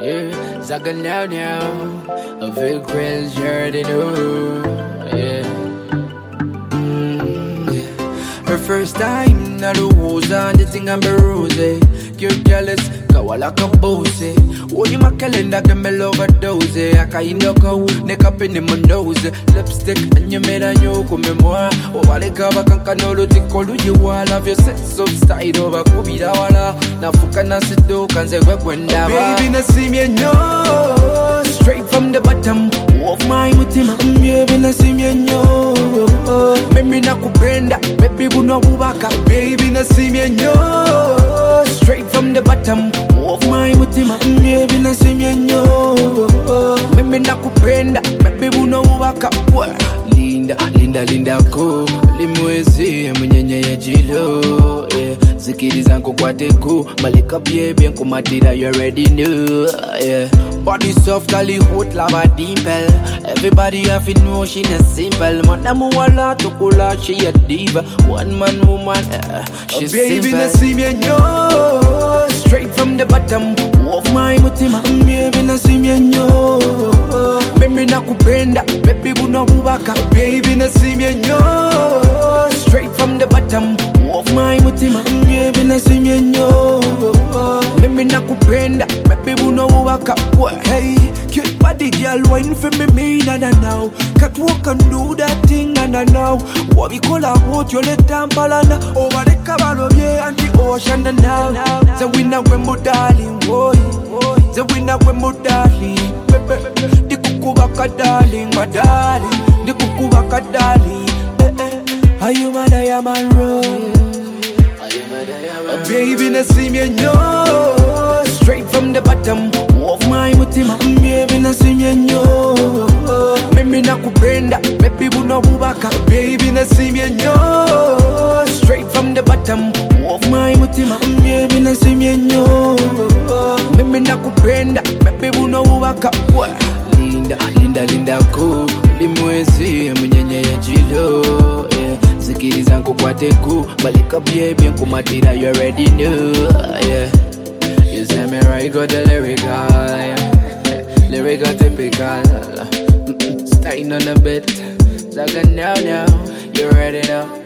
yeah. Zaga now, a big grill, you already know, yeah. Her first time, na luza, the thing I'm rose. You're jealous, kawala kabose. Oh, you my calendar, can me overdose. I can't go, neck up in my nose. Lipstick, and you made a new come more. Oh, I cover can canolo, think all you all have your sex so style over Kubida wala. Na fuka na sido, can say when that baby, na see me no. Straight from the bottom of my mutima, baby, na see me no. Baby, na kupenda, baby, buno bubaka, baby, na see me no. Straight from the bottom of my mutima, baby, na see me no. Baby, na kupenda, baby, buno bubaka. Linda, Linda, Linda ko limwezi mwenyenye ya jilo, yeah. Zikiri zangu kwa teku malika baby kumatira, you already know, yeah. Body soft, kali hot, lava dimple. Everybody have to know she not simple. Madamu wala tukula, she a diva. One man woman, she's baby, simple. Baby, na see me no. Straight from the bottom of my mutima, baby, na see me no. Baby, na kupenda, baby, buno bubaka, baby, na see me no. Straight from the bottom of my mutima, baby, na see me no. Baby, na kupenda, baby, buno bubaka. Hey, cute body girl, wine for me, na now. Can't walk and do that thing, na now. What we call a boat, you let them balana over the cabalo, yeah, and the ocean, na now. The winner when mo darling, boy. The winner when mo darling. The kuku baka darling, my darling. The kuku baka darling. Are you mad I am a road? Baby, na see me no. Straight from the bottom of my mutima, baby, na see me no. Baby, na kupenda, baby, buno bubaka, baby, na see me no. Straight from the bottom of my mutima, baby, na see me no. Baby, na kupenda, baby, buno bubaka. Linda, Linda, Linda ko limwezi mwenyenye ya jilo, yeah. Zikiri zangu kwa teku malika baby kumatira, you already know, yeah. You say me right, got the lyrical, yeah. Lyrical typical. Starting on the beat, Zaga now, you ready now.